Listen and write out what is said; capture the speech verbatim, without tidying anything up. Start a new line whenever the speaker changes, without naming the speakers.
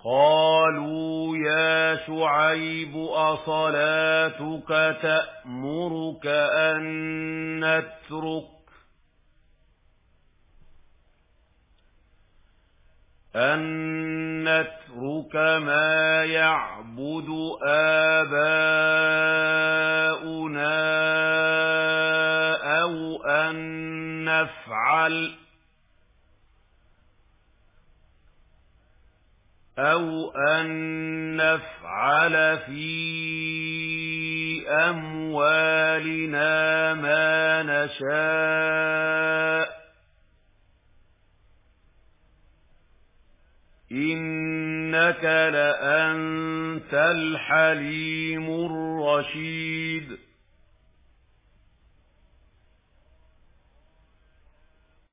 قالوا يا شعيب أصلاتك تأمرك أن نترك أن نترك ما يعبد آباؤنا أو أن نفعل أو أن نفعل في أموالنا ما نشاء إنك لأنت الحليم الرشيد